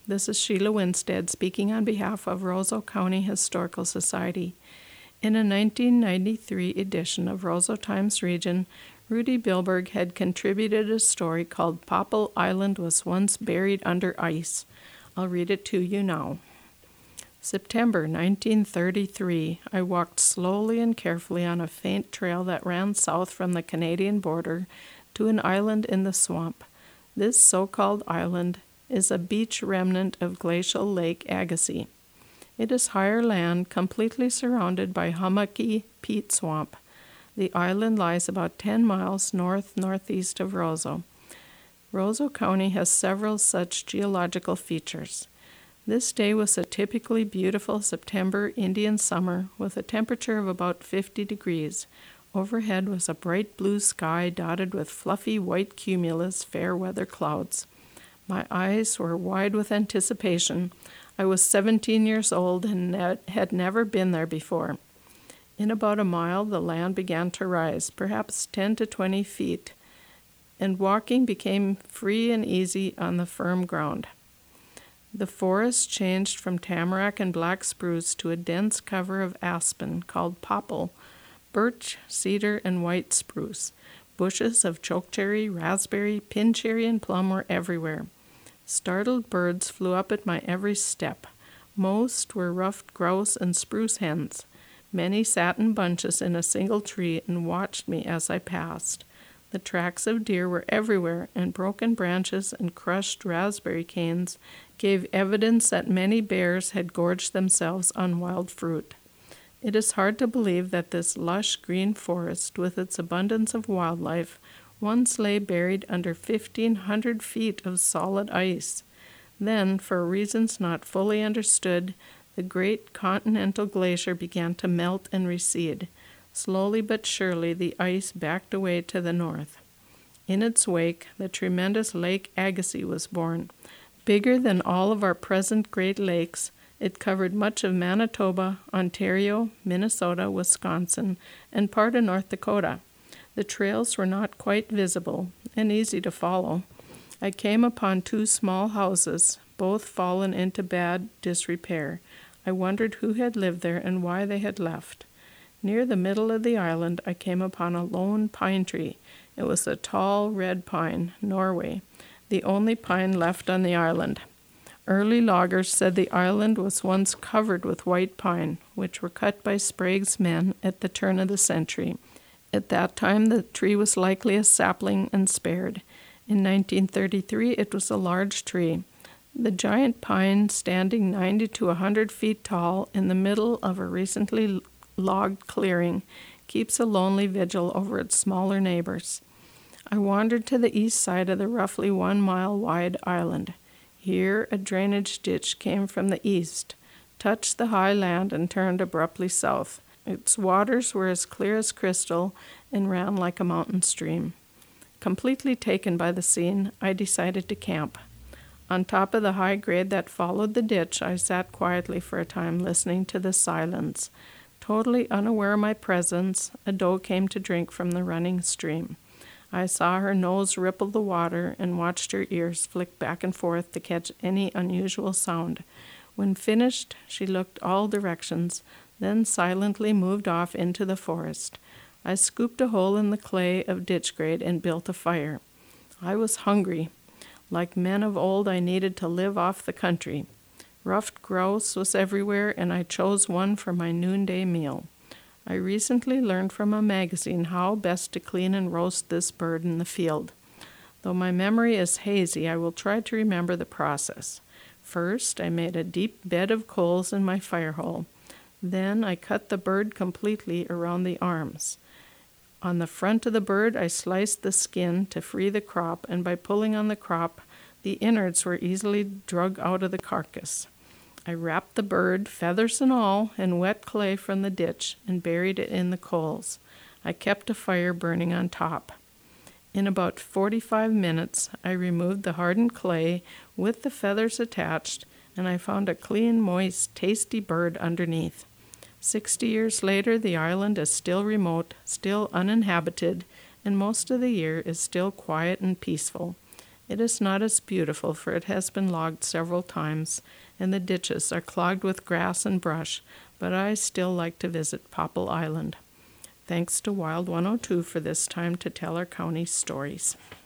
This is Sheila Winstead speaking on behalf of Roseau County Historical Society. In a 1993 edition of Roseau Times-Region, Rudy Bilberg had contributed a story called Popple Island Was Once Buried Under Ice. I'll read it to you now. September 1933, I walked slowly and carefully on a faint trail that ran south from the Canadian border to an island in the swamp. This so-called island is a beach remnant of glacial Lake Agassiz. It is higher land, completely surrounded by hummocky peat swamp. The island lies about 10 miles north-northeast of Roseau. Roseau County has several such geological features. This day was a typically beautiful September Indian summer with a temperature of about 50 degrees. Overhead was a bright blue sky dotted with fluffy white cumulus fair weather clouds. My eyes were wide with anticipation. I was 17 years old and had never been there before. In about a mile, the land began to rise, perhaps 10 to 20 feet, and walking became free and easy on the firm ground. The forest changed from tamarack and black spruce to a dense cover of aspen called popple, birch, cedar, and white spruce. Bushes of chokecherry, raspberry, pincherry, and plum were everywhere. Startled birds flew up at my every step. Most were ruffed grouse and spruce hens. Many sat in bunches in a single tree and watched me as I passed. The tracks of deer were everywhere, and broken branches and crushed raspberry canes gave evidence that many bears had gorged themselves on wild fruit. It is hard to believe that this lush green forest, with its abundance of wildlife, once lay buried under 1,500 feet of solid ice. Then, for reasons not fully understood, the great continental glacier began to melt and recede. Slowly but surely, the ice backed away to the north. In its wake, the tremendous Lake Agassiz was born. Bigger than all of our present Great Lakes, it covered much of Manitoba, Ontario, Minnesota, Wisconsin, and part of North Dakota. The trails were not quite visible and easy to follow. I came upon 2 small houses, both fallen into bad disrepair. I wondered who had lived there and why they had left. Near the middle of the island, I came upon a lone pine tree. It was a tall red pine, Norway, the only pine left on the island. Early loggers said the island was once covered with white pine, which were cut by Sprague's men at the turn of the century. At that time, the tree was likely a sapling and spared. In 1933, it was a large tree. The giant pine, standing 90 to 100 feet tall in the middle of a recently logged clearing, keeps a lonely vigil over its smaller neighbors. I wandered to the east side of the roughly 1 mile wide island. Here a drainage ditch came from the east, touched the high land, and turned abruptly south. Its waters were as clear as crystal and ran like a mountain stream. Completely taken by the scene, I decided to camp. On top of the high grade that followed the ditch, I sat quietly for a time, listening to the silence. Totally unaware of my presence, a doe came to drink from the running stream. I saw her nose ripple the water and watched her ears flick back and forth to catch any unusual sound. When finished, she looked all directions, then silently moved off into the forest. I scooped a hole in the clay of ditch grade and built a fire. I was hungry. Like men of old, I needed to live off the country. Ruffed grouse was everywhere, and I chose one for my noonday meal. I recently learned from a magazine how best to clean and roast this bird in the field. Though my memory is hazy, I will try to remember the process. First, I made a deep bed of coals in my fire hole. Then I cut the bird completely around the arms. On the front of the bird, I sliced the skin to free the crop, and by pulling on the crop, the innards were easily dragged out of the carcass. I wrapped the bird, feathers and all, in wet clay from the ditch and buried it in the coals. I kept a fire burning on top. In about 45 minutes, I removed the hardened clay with the feathers attached, and I found a clean, moist, tasty bird underneath. 60 years later, the island is still remote, still uninhabited, and most of the year is still quiet and peaceful. It is not as beautiful, for it has been logged several times, and the ditches are clogged with grass and brush, but I still like to visit Popple Island. Thanks to Wild 102 for this time to tell our county stories.